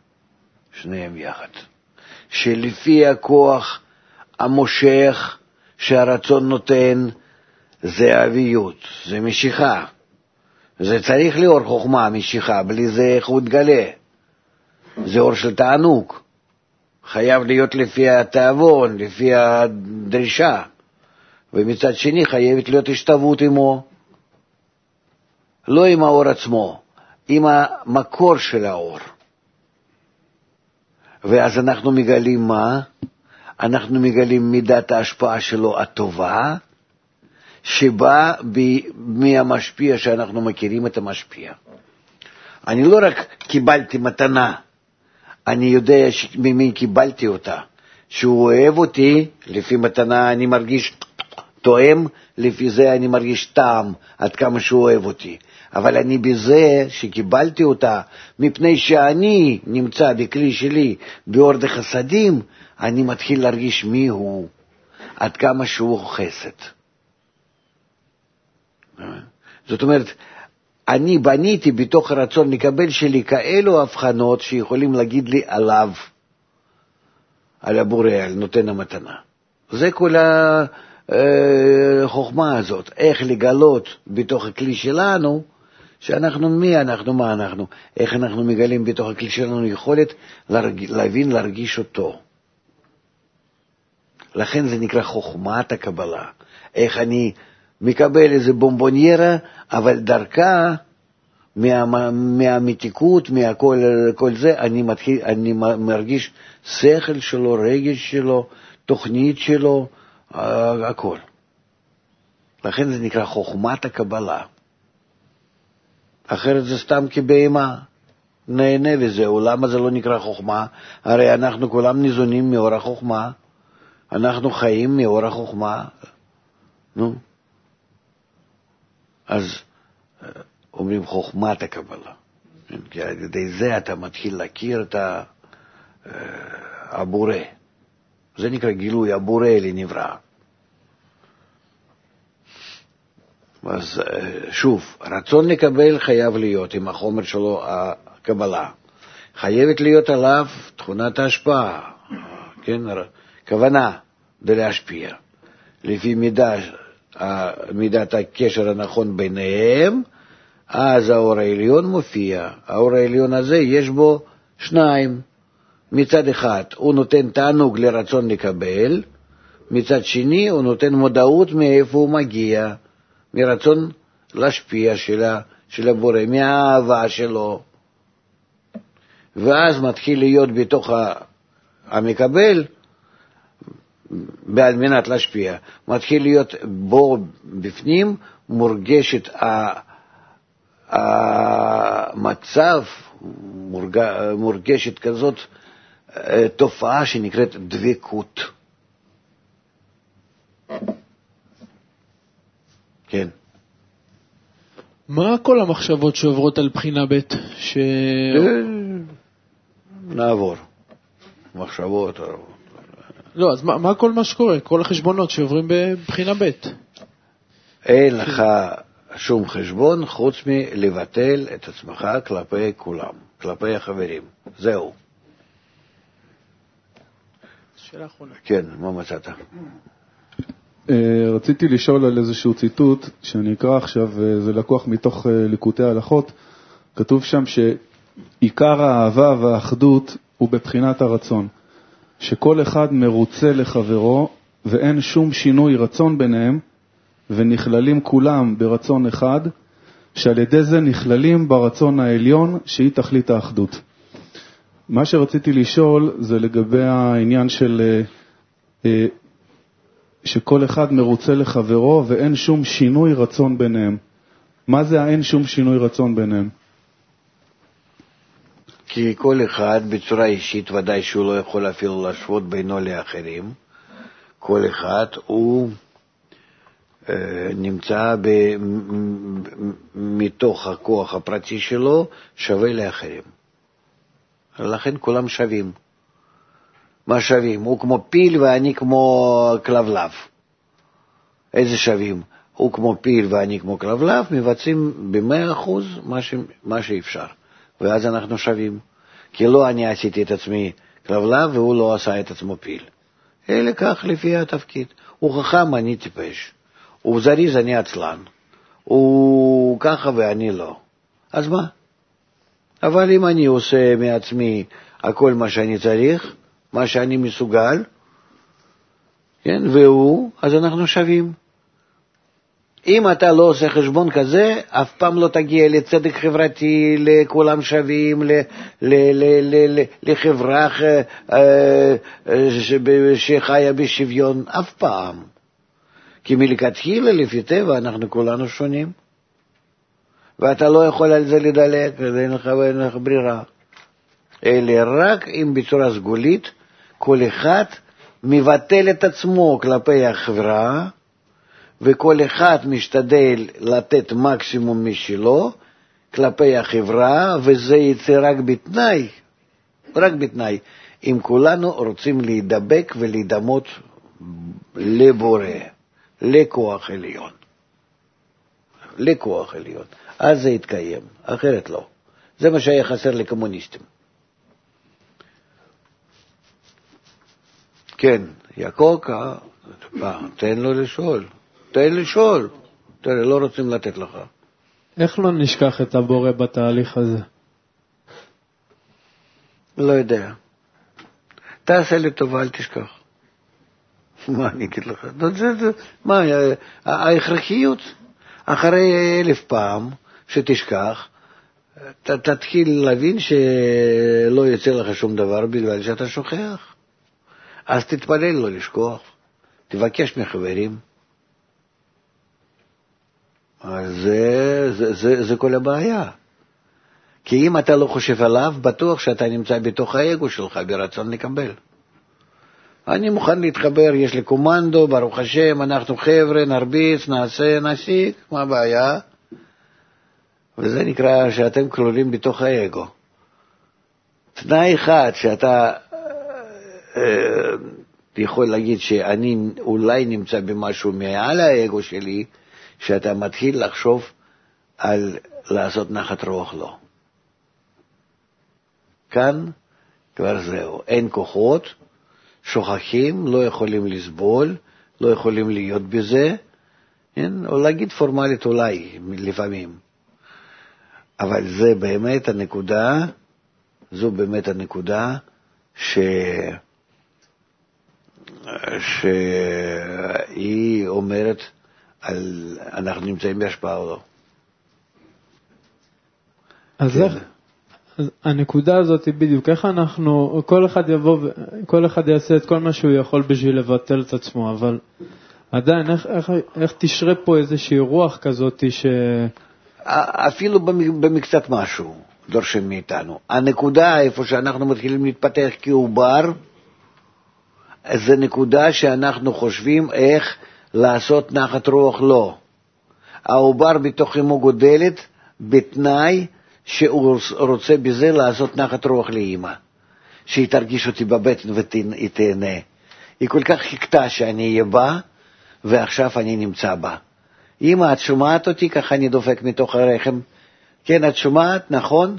שניהם יחד. שלפי הכוח המושך שהרצון נותן זה אביות, זה משיכה. זה צריך להיות חוכמה, משיכה, בלי זה איך הוא יתגלה. זה אור של תענוג. חייב להיות לפי התאבון, לפי הדרישה. ומצד שני חייבת להיות השתוות עמו. לא עם האור עצמו, עם המקור של האור. ואז אנחנו מגלים מה? אנחנו מגלים מידת ההשפעה שלו הטובה, שבא מהמשפיע שאנחנו מכירים את המשפיע. אני לא רק קיבלתי מתנה, אני יודע ממי קיבלתי אותה. שהוא אוהב אותי, לפי מתנה אני מרגיש תואם, לפי זה אני מרגיש טעם, עד כמה שהוא אוהב אותי. אבל אני בזה שקיבלתי אותה, מפני שאני נמצא בכלי שלי, באור דחסדים, אני מתחיל להרגיש מי הוא, עד כמה שהוא חסד. זאת אומרת, אני בניתי בתוך הרצון לקבל שלי כאלו הבחנות שיכולים להגיד לי עליו, על הבורא, על נותן המתנה. זה כל החוכמה הזאת, איך לגלות בתוך הכלי שלנו, שאנחנו מי אנחנו, מה אנחנו, איך אנחנו מגלים בתוך הכלי שלנו יכולת להבין, להרגיש אותו. לכן זה נקרא חוכמת הקבלה. איך אני מקבל איזה בומבוניירה, אבל דרכה, מהמתיקות, מהכל זה, אני מרגיש שכל שלו, רגש שלו, תוכנית שלו, הכל. לכן זה נקרא חוכמת הקבלה. אחרת זה סתם כבהמה, נהנה וזהו. למה זה לא נקרא חוכמה? הרי אנחנו כולם ניזונים מאור החוכמה, אנחנו חיים מאור החוכמה. נו. אז אומרים חוכמת הקבלה. כי על ידי זה אתה מתחיל להכיר את הבורא. זה נקרא גילוי הבורא לנברא. אז שוב, רצון לקבל חייב להיות עם החומר שלו הקבלה. חייבת להיות עליו תכונת ההשפעה, כן? כוונה להשפיע. לפי מידת הקשר הנכון ביניהם, אז האור העליון מופיע. האור העליון הזה יש בו שניים. מצד אחד הוא נותן תענוג לרצון לקבל, מצד שני הוא נותן מודעות מאיפה הוא מגיע, מרצון להשפיע של הבורא, מהאהבה שלו. ואז מתחיל להיות בתוך המקבל, בעד מנת להשפיע, מתחיל להיות בו בפנים מורגשת המצב, מורגשת כזאת תופעה שנקראת דבקות. כן. מה כל המחשבות שעוברות על בחינה ב' נעבור. מחשבות. לא, אז מה כל מה שקורה? כל החשבונות שעוברים בבחינה ב'? אין לך שום חשבון חוץ מלבטל את עצמך כלפי כולם, כלפי החברים. זהו. שאלה אחרונה. כן, מה מצאת? רציתי לשאול על איזשהו ציטוט שאני אקרא עכשיו, זה לקוח מתוך ליקוטי ההלכות. כתוב שם שעיקר האהבה והאחדות הוא בבחינת הרצון, שכל אחד מרוצה לחברו ואין שום שינוי רצון ביניהם, ונכללים כולם ברצון אחד, שעל ידי זה נכללים ברצון העליון שהיא תכלית האחדות. מה שרציתי לשאול זה לגבי העניין של שכל אחד מרוצה לחברו ואין שום שינוי רצון ביניהם. מה זה האין שום שינוי רצון ביניהם? כי כל אחד בצורה אישית ודאי שהוא לא יכול אפילו להשוות בינו לאחרים. כל אחד הוא נמצא מתוך הכוח הפרטי שלו שווה לאחרים. לכן כולם שווים. מה שווים? הוא כמו פיל ואני כמו כלבלב. איזה שווים? הוא כמו פיל ואני כמו כלבלב, מבצעים ב100% מה שאפשר. ואז אנחנו שווים. כי לא אני עשיתי את עצמי כלבלב והוא לא עשה את עצמו פיל. אלא כך לפי התפקיד. הוא חכם, אני טיפש. הוא זריז, אני עצלן. הוא ככה ואני לא. אז מה? אבל אם אני עושה מעצמי הכל מה שאני צריך, מה שאני מסוגל, כן, והוא, אז אנחנו שווים. אם אתה לא עושה חשבון כזה, אף פעם לא תגיע לצדק חברתי, לכולם שווים, לחברה שחיה בשוויון, אף פעם. כי מלכתחילה, לפי טבע, אנחנו כולנו שונים. ואתה לא יכול על זה לדלק, אין לך ברירה. אלא רק אם בצורה סגולית, כל אחד מבטל את עצמו כלפי החברה, וכל אחד משתדל לתת מקסימום משלו כלפי החברה, וזה יצא רק בתנאי, אם כולנו רוצים להידבק ולהידמות לבורא, לכוח עליון. לכוח עליון. אז זה יתקיים, אחרת לא. זה מה שהיה חסר לקומוניסטים. כן, יעקב, תן לו לשאול. תראה, לא רוצים לתת לך. איך לא נשכח את הבורא בתהליך הזה? לא יודע. תעשה לי טובה, אל תשכח. מה אני אגיד לך? מה, ההכרחיות? אחרי 1000 פעם שתשכח, תתחיל להבין שלא יצא לך שום דבר בגלל שאתה שוכח. אז תתפלל לא לשכוח, תבקש מחברים. אז זה כל הבעיה. כי אם אתה לא חושב עליו, בטוח שאתה נמצא בתוך האגו שלך ברצון לקבל. אני מוכן להתחבר, יש לי קומנדו, ברוך השם, אנחנו חבר'ה, נרביץ, נעשה, נסיק, מה הבעיה? וזה נקרא שאתם כלולים בתוך האגו. תנאי אחד שאתה יכול להגיד שאני אולי נמצא במשהו מעל האגו שלי, שאתה מתחיל לחשוב על לעשות נחת רוח לו. כאן כבר זהו, אין כוחות, שוכחים, לא יכולים לסבול, לא יכולים להיות בזה, או להגיד פורמלית אולי, לפעמים. אבל זה באמת הנקודה, זו באמת הנקודה שהיא אומרת על אנחנו נמצאים בהשפעה או לא. אז כן. איך, אז הנקודה הזאת היא בדיוק, איך אנחנו, כל אחד יבוא, כל אחד יעשה את כל מה שהוא יכול בשביל לבטל את עצמו, אבל עדיין, איך תשרה פה איזושהי רוח כזאת אפילו במקצת משהו דורשים מאיתנו. הנקודה איפה שאנחנו מתחילים להתפתח כעובר, זה נקודה שאנחנו חושבים איך לעשות נחת רוח לא. העובר בתוך אמו גודלת בתנאי שהוא רוצה בזה לעשות נחת רוח לאמא, שהיא תרגיש אותי בבטן והיא תהנה. היא כל כך חיכתה שאני אהיה בה, ועכשיו אני נמצא בה. אמא, את שומעת אותי? ככה אני דופק מתוך הרחם. כן, את שומעת? נכון?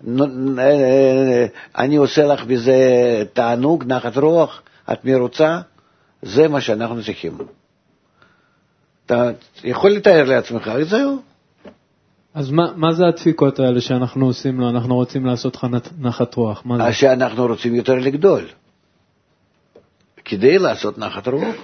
אני עושה לך בזה תענוג, נחת רוח, את מרוצה? זה מה שאנחנו צריכים. אתה יכול לתאר לעצמך, זהו. אז מה זה הדפיקות האלה שאנחנו עושים לו? אנחנו רוצים לעשות נחת רוח. מה זה? שאנחנו רוצים יותר לגדול. כדי לעשות נחת רוח.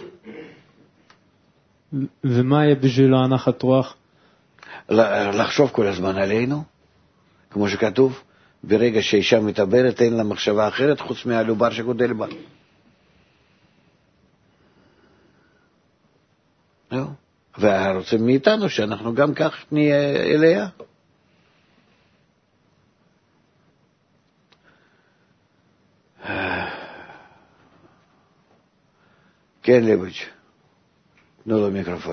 ומה יהיה בשבילו הנחת רוח? לחשוב כל הזמן עלינו, כמו שכתוב, ברגע שאישה מתעברת אין לה מחשבה אחרת חוץ מהלובר שגודל בה. זהו. ורוצים מאיתנו שאנחנו גם כך נהיה אליה. כן, ליבוץ', תנו לו מיקרופון.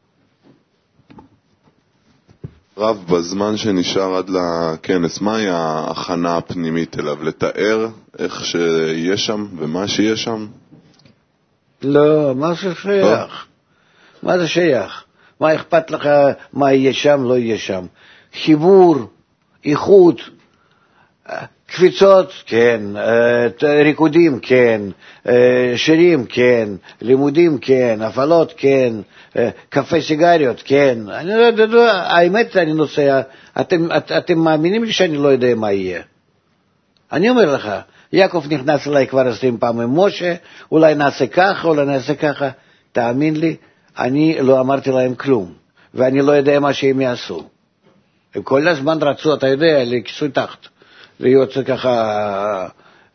רב, בזמן שנשאר עד לכנס, מהי ההכנה הפנימית אליו? לתאר איך שיהיה שם ומה שיהיה שם? לא, מה זה שייך? מה זה שייך? מה אכפת לך מה יהיה שם, לא יהיה שם? חיבור, איכות, קפיצות, כן, ריקודים, כן, שירים, כן, לימודים, כן, הפעלות, כן, קפה סיגריות, כן. האמת, אני נוסע, אתם מאמינים לי שאני לא יודע מה יהיה. אני אומר לך, יעקב נכנס אליי כבר 20 פעם עם משה, אולי נעשה ככה, אולי נעשה ככה. תאמין לי, אני לא אמרתי להם כלום, ואני לא יודע מה שהם יעשו. הם כל הזמן רצו, אתה יודע, לכיסוי תחת. להיות ככה,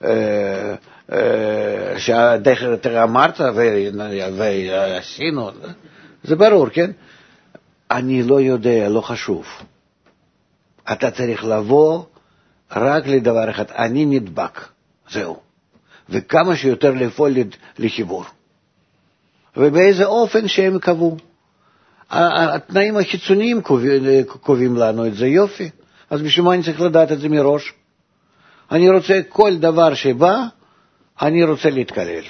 שהדרך אמרת ועשינו, זה ברור, כן? אני לא יודע, לא חשוב. אתה צריך לבוא רק לדבר אחד, אני נדבק, זהו. וכמה שיותר לפעול לחיבור. ובאיזה אופן שהם קבעו. התנאים החיצוניים קובעים לנו את זה, יופי. אז בשביל מה אני צריך לדעת את זה מראש? אני רוצה כל דבר שבא, אני רוצה להתקלל.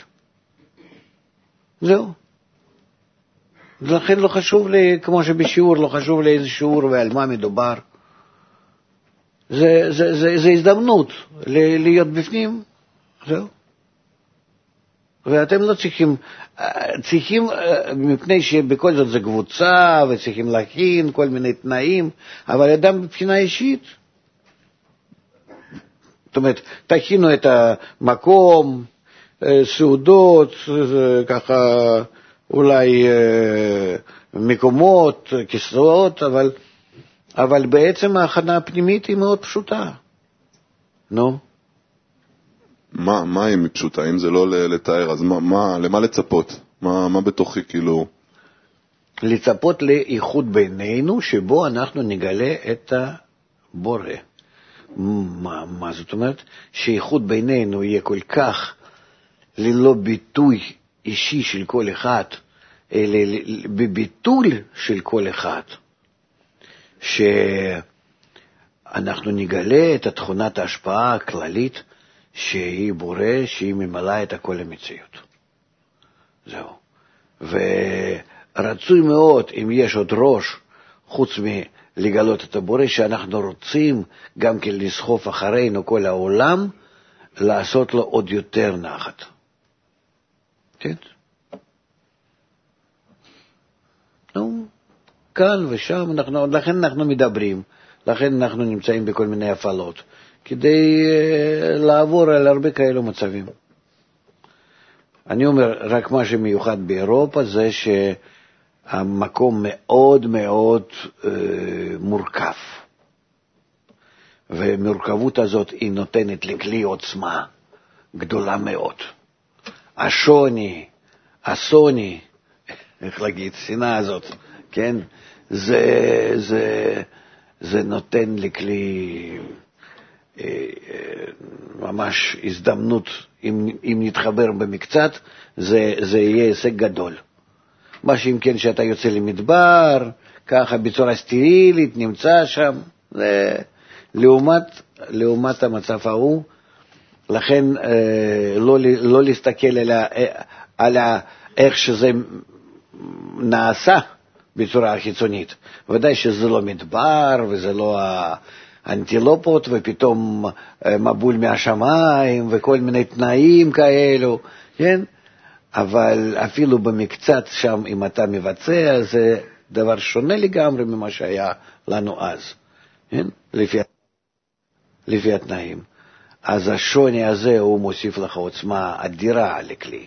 זהו. לכן לא חשוב לי, כמו שבשיעור, לא חשוב לי איזה שיעור ועל מה מדובר. זה הזדמנות להיות בפנים. זהו. ואתם לא צריכים, מפני שבכל זאת זה קבוצה, וצריכים להכין כל מיני תנאים, אבל אדם מבחינה אישית, זאת אומרת, תכינו את המקום, סעודות, ככה אולי מקומות, כיסאות, אבל בעצם ההכנה הפנימית היא מאוד פשוטה. נו? מה היא פשוטה? אם זה לא לתאר, אז למה לצפות? מה בתוכי כאילו? לצפות לאיחוד בינינו, שבו אנחנו נגלה את הבורא. מה זאת אומרת? שאיחוד בינינו יהיה כל כך ללא ביטוי אישי של כל אחד, אלא בביטול של כל אחד, שאנחנו נגלה את תכונת ההשפעה הכללית, שהיא בורא, שהיא ממלאה את הכל המציאות. זהו. ורצוי מאוד, אם יש עוד ראש, חוץ מלגלות את הבורא, שאנחנו רוצים גם כן לסחוף אחרינו כל העולם, לעשות לו עוד יותר נחת. כן? נו, כאן ושם, לכן אנחנו מדברים, לכן אנחנו נמצאים בכל מיני הפעלות. כדי לעבור על הרבה כאלו מצבים. אני אומר, רק מה שמיוחד באירופה זה שהמקום מאוד מאוד מורכב. והמורכבות הזאת היא נותנת לכלי עוצמה גדולה מאוד. השוני, איך להגיד, שנאה הזאת, כן? זה נותן לכלי ממש הזדמנות, אם נתחבר במקצת, זה יהיה הישג גדול. מה שאם כן שאתה יוצא למדבר, ככה בצורה סטרילית, נמצא שם, לעומת המצב ההוא, לכן לא להסתכל על איך שזה נעשה בצורה חיצונית. ודאי שזה לא מדבר וזה לא אנטילופות ופתאום מבול מהשמיים וכל מיני תנאים כאלו, כן? אבל אפילו במקצת שם, אם אתה מבצע, זה דבר שונה לגמרי ממה שהיה לנו אז, כן? לפי התנאים. אז השוני הזה הוא מוסיף לך עוצמה אדירה לכלי.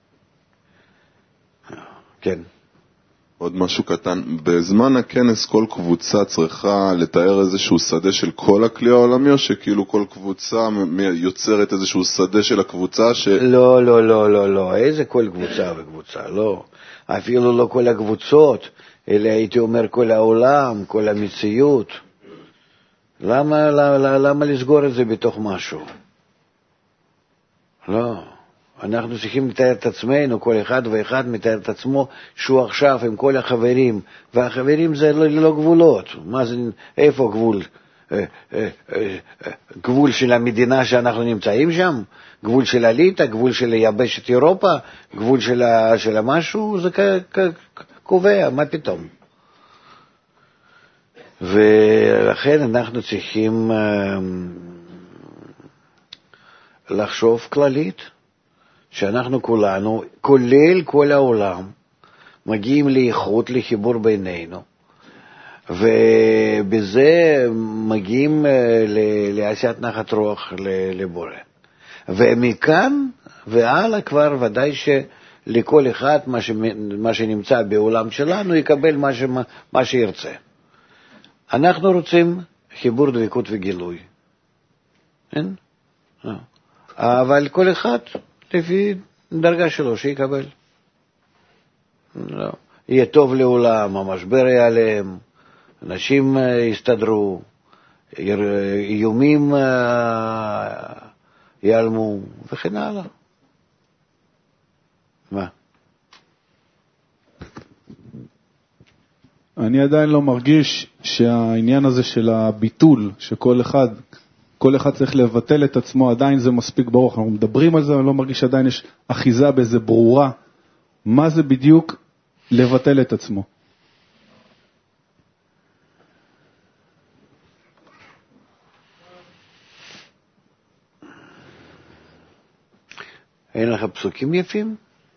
כן. עוד משהו קטן, בזמן הכנס כל קבוצה צריכה לתאר איזשהו שדה של כל הכלי העולמי, או שכאילו כל קבוצה יוצרת איזשהו שדה של הקבוצה לא, איזה כל קבוצה וקבוצה, לא. אפילו לא כל הקבוצות, אלא הייתי אומר כל העולם, כל המציאות. למה לסגור את זה בתוך משהו? לא. אנחנו צריכים לתאר את עצמנו, כל אחד ואחד מתאר את עצמו שהוא עכשיו עם כל החברים, והחברים זה לא גבולות. מה זה, איפה גבול? גבול של המדינה שאנחנו נמצאים שם? גבול של הליטה, גבול של יבשת אירופה, גבול של המשהו, זה קובע, מה פתאום? ולכן אנחנו צריכים לחשוב כללית, שאנחנו כולנו, כולל כל העולם, מגיעים לאיכות, לחיבור בינינו, ובזה מגיעים לעשיית נחת רוח לבורא. ומכאן והלאה כבר ודאי שלכל אחד מה שנמצא בעולם שלנו יקבל מה שירצה. אנחנו רוצים חיבור, דבקות וגילוי. אין? אבל כל אחד לפי דרגה שלו שיקבל. לא. יהיה טוב לעולם, המשבר ייעלם, אנשים יסתדרו, איומים ייעלמו, וכן הלאה. מה? אני עדיין לא מרגיש שהעניין הזה של הביטול, שכל אחד צריך לבטל את עצמו, עדיין זה מספיק ברור. אנחנו מדברים על זה, אבל לא מרגיש שעדיין יש אחיזה באיזה ברורה. מה זה בדיוק לבטל את עצמו? אין לך פסוקים יפים?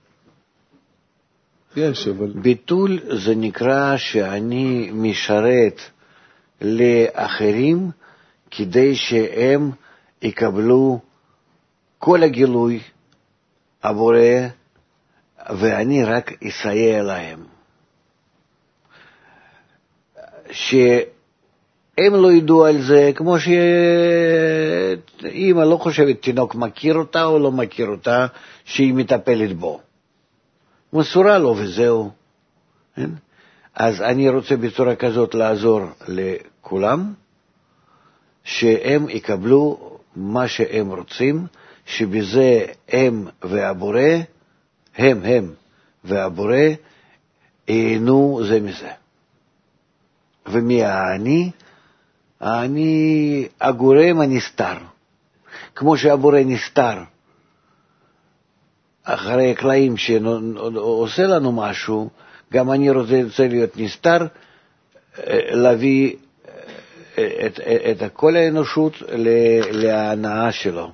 יש, אבל... ביטול זה נקרא שאני משרת לאחרים כדי שהם יקבלו כל הגילוי הבורא, ואני רק אסייע להם. שהם לא ידעו על זה, כמו שאמא לא חושבת תינוק מכיר אותה או לא מכיר אותה, שהיא מטפלת בו. מסורה לו וזהו. אז אני רוצה בצורה כזאת לעזור לכולם, שהם יקבלו מה שהם רוצים, שבזה הם והבורא, הם והבורא, ייהנו זה מזה. ומי האני? האני הגורם הנסתר. כמו שהבורא נסתר אחרי הקלעים שעושה לנו משהו, גם אני רוצה להיות נסתר, להביא את כל האנושות להנאה שלו.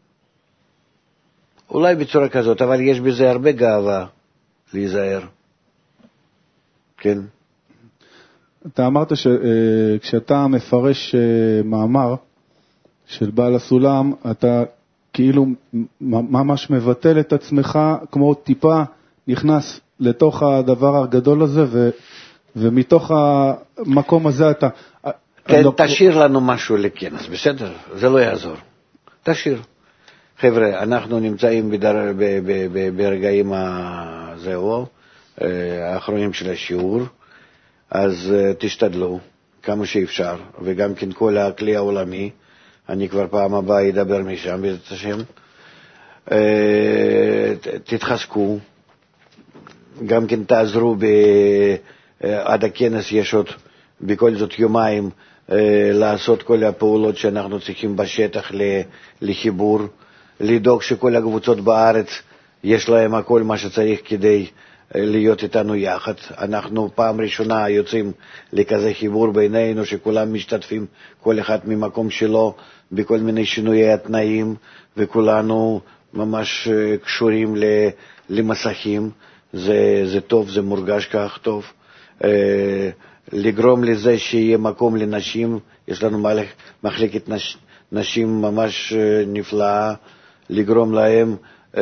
אולי בצורה כזאת, אבל יש בזה הרבה גאווה להיזהר. כן. אתה אמרת שכשאתה מפרש מאמר של בעל הסולם, אתה כאילו ממש מבטל את עצמך, כמו טיפה נכנס לתוך הדבר הגדול הזה, ומתוך המקום הזה אתה... תשאיר לנו משהו לכנס, בסדר? זה לא יעזור. תשאיר. חבר'ה, אנחנו נמצאים ברגעים האחרונים של השיעור, אז תשתדלו כמה שאפשר, וגם כן כל הכלי העולמי, אני כבר פעם הבאה אדבר משם, בעזרת השם, תתחזקו, גם כן תעזרו עד הכנס, יש עוד בכל זאת יומיים לעשות כל הפעולות שאנחנו צריכים בשטח לחיבור, לדאוג שכל הקבוצות בארץ יש להם הכל מה שצריך כדי להיות איתנו יחד. אנחנו פעם ראשונה יוצאים לכזה חיבור בינינו, שכולם משתתפים, כל אחד ממקום שלו, בכל מיני שינויי התנאים, וכולנו ממש קשורים למסכים. זה טוב, זה מורגש כך טוב. לגרום לזה שיהיה מקום לנשים, יש לנו מחלקת נשים ממש נפלאה, לגרום להם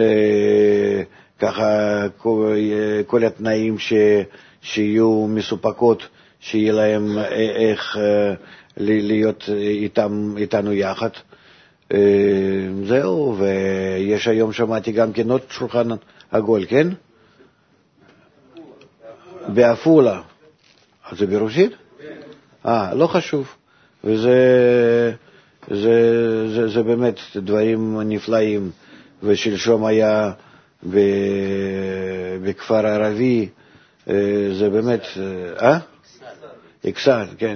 ככה כל התנאים שיהיו מסופקות, שיהיה להם איך להיות איתנו יחד. זהו, ויש היום, שמעתי גם כן עוד שולחן עגול, כן? בעפולה. אז זה ברוסית? לא חשוב. וזה באמת דברים נפלאים. ושלשום היה בכפר ערבי, זה באמת, אקסל, כן.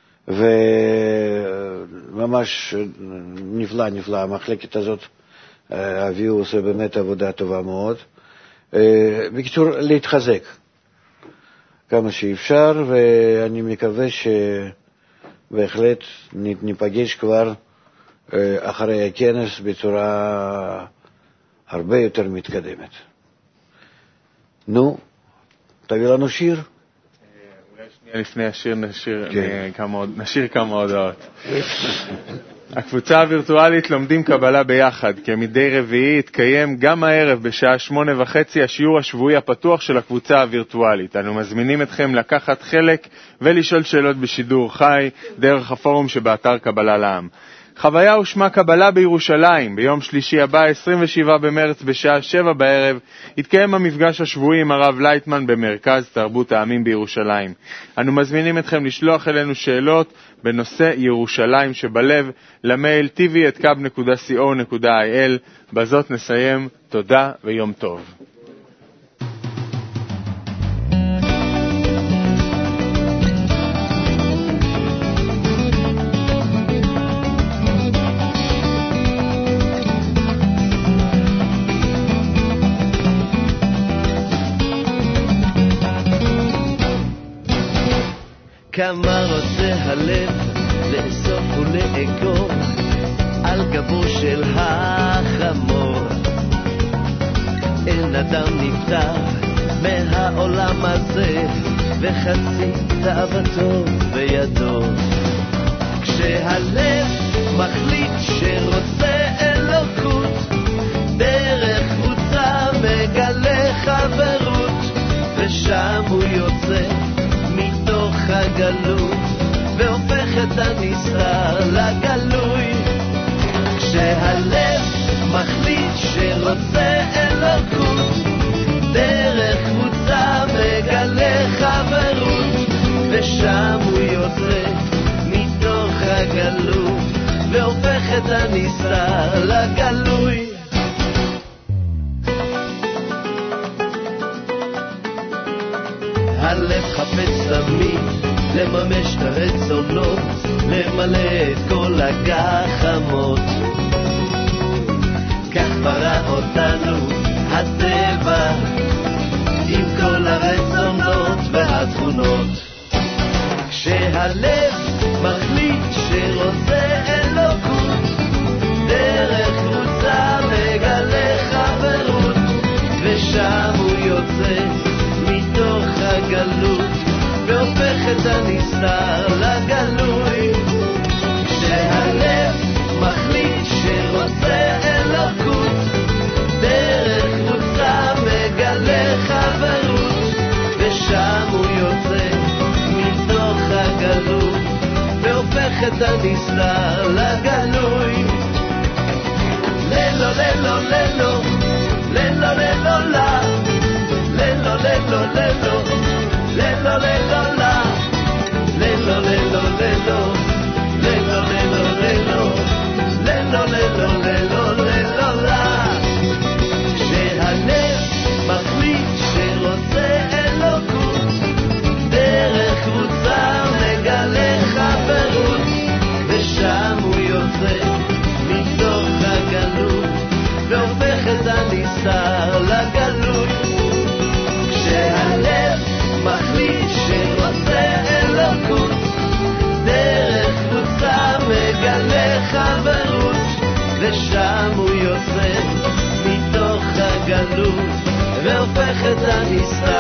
וממש נפלא, המחלקת הזאת, אבי עושה באמת עבודה טובה מאוד. בקיצור, להתחזק כמה שאפשר, ואני מקווה שבהחלט ניפגש כבר אחרי הכנס בצורה הרבה יותר מתקדמת. נו, תביא לנו שיר. אולי שנייה לפני השיר נשיר כמה הודעות. הקבוצה הווירטואלית לומדים קבלה ביחד, כמדי רביעי יתקיים גם הערב בשעה 8:30 השיעור השבועי הפתוח של הקבוצה הווירטואלית. אנו מזמינים אתכם לקחת חלק ולשאול שאלות בשידור חי דרך הפורום שבאתר קבלה לעם. חוויה ושמה קבלה בירושלים, ביום שלישי הבא, 27 במרץ בשעה 7 בערב, יתקיים המפגש השבועי עם הרב לייטמן במרכז תרבות העמים בירושלים. אנו מזמינים אתכם לשלוח אלינו שאלות בנושא ירושלים שבלב, למייל tv@kab.co.il. בזאת נסיים, תודה ויום טוב. כמה רוצה הלב לאסוף ולאגור על גבו של החמור. אין אדם נפטר מהעולם הזה וחצי תאוותו בידו. כשהלב מחליט שרוצה אלוקות, דרך קבוצה מגלה חברות, ושם הוא יוצא מתוך הגלות והופך את הנסתר לגלוי. כשהלב מחליט שרוצה אלוקות, דרך קבוצה מגלה חברות, ושם הוא יוצא מתוך הגלות והופך את הנסתר לגלוי. הלב חפץ תמיד לממש את הרצונות, למלא את כל הגחמות. כך ברא אותנו הטבע עם כל הרצונות והתכונות. כשהלב מחליט שרוצה אלוקות, דרך קבוצה מגלה חברות, ושם הוא יוצא מתוך הגלות והופך את הנסתר לגלוי. כשהלב מחליט שרוצה אלוקות, דרך קבוצה מגלה חברות, ושם הוא יוצא מתוך הגלות והופך את הנסתר לגלוי. ללו ללו ללו ללו ללו לה, ללו ללו ללו ללו ללו לה, ללו ללו ללו ללו ללו ללו ללו ללו ללו לה. כשהלב מחליט שרוצה אלוקות, דרך קבוצה מגלה חברות, ושם הוא יוצא מתוך הגלות והופך את הנסתר לגלוי. כשהלב מחליט שרוצה אלוקות, דרך קבוצה מגלה חברות, ושם הוא יוצא מתוך הגלות והופך את הנסתר